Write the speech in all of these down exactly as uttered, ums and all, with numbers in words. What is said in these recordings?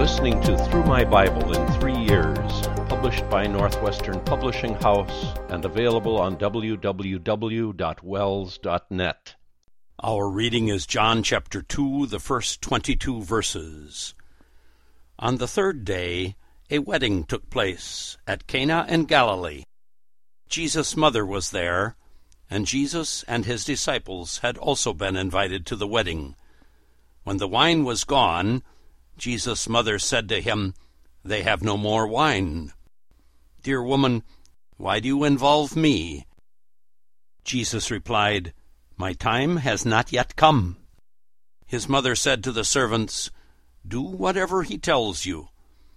listening to Through My Bible in Three Years, published by Northwestern Publishing House and available on w w w dot wells dot net. Our reading is John chapter two, the first twenty-two verses. On the third day, a wedding took place at Cana in Galilee. Jesus' mother was there, and Jesus and his disciples had also been invited to the wedding. When the wine was gone, Jesus' mother said to him, "They have no more wine." "Dear woman, why do you involve me?" Jesus replied, "My time has not yet come." His mother said to the servants, "Do whatever he tells you."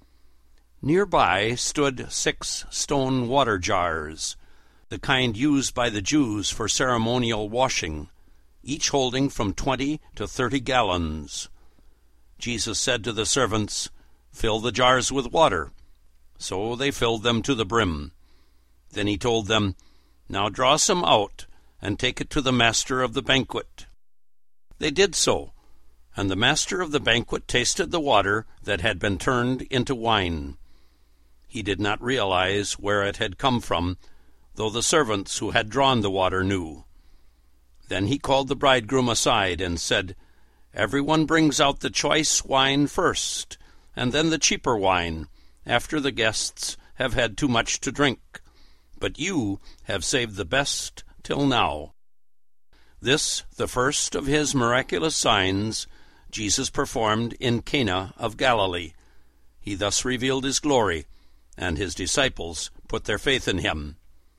Nearby stood six stone water jars, the kind used by the Jews for ceremonial washing, each holding from twenty to thirty gallons. Jesus said to the servants, "Fill the jars with water." So they filled them to the brim. Then he told them, "Now draw some out and take it to the master of the banquet." They did so, and the master of the banquet tasted the water that had been turned into wine. He did not realize where it had come from, though the servants who had drawn the water knew. Then he called the bridegroom aside and said, "Everyone brings out the choice wine first, and then the cheaper wine, after the guests have had too much to drink. But you have saved the best till now." This, the first of his miraculous signs, Jesus performed in Cana of Galilee. He thus revealed his glory, and his disciples put their faith in him.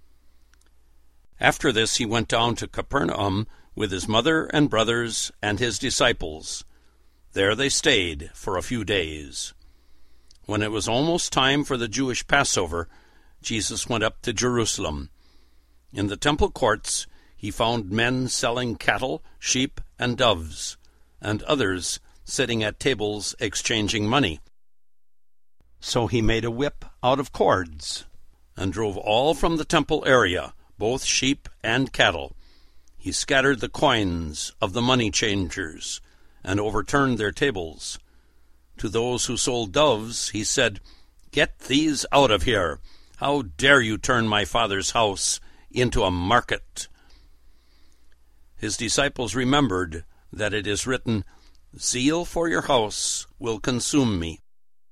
After this he went down to Capernaum with his mother and brothers and his disciples. There they stayed for a few days. When it was almost time for the Jewish Passover, Jesus went up to Jerusalem. In the temple courts he found men selling cattle, sheep, and doves, and others sitting at tables exchanging money. So he made a whip out of cords, and drove all from the temple area, both sheep and cattle. He scattered the coins of the money changers, and overturned their tables. To those who sold doves he said, "Get these out of here! How dare you turn my Father's house into a market?" His disciples remembered that it is written, "Zeal for your house will consume me."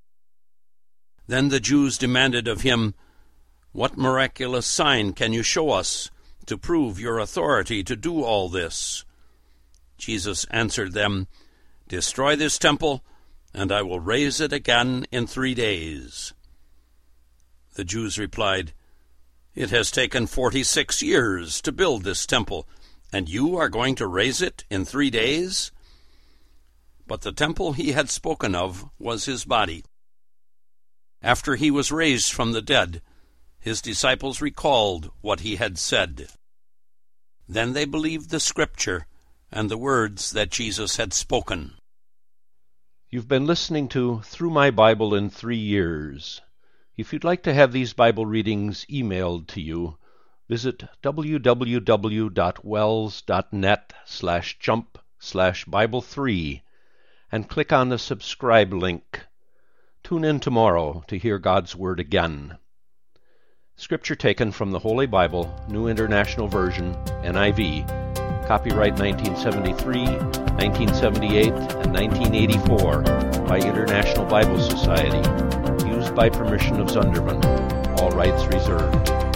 Then the Jews demanded of him, "What miraculous sign can you show us to prove your authority to do all this?" Jesus answered them, "Destroy this temple, and I will raise it again in three days." The Jews replied, "It has taken forty-six years to build this temple, and you are going to raise it in three days?" But the temple he had spoken of was his body. After he was raised from the dead, his disciples recalled what he had said. Then they believed the Scripture and the words that Jesus had spoken. You've been listening to Through My Bible in Three Years. If you'd like to have these Bible readings emailed to you, visit w w w dot wells dot net slash jump slash Bible three and click on the subscribe link. Tune in tomorrow to hear God's Word again. Scripture taken from the Holy Bible, New International Version, N I V, copyright nineteen seventy-three, nineteen seventy-eight, and nineteen eighty-four by International Bible Society, used by permission of Zunderman. All rights reserved.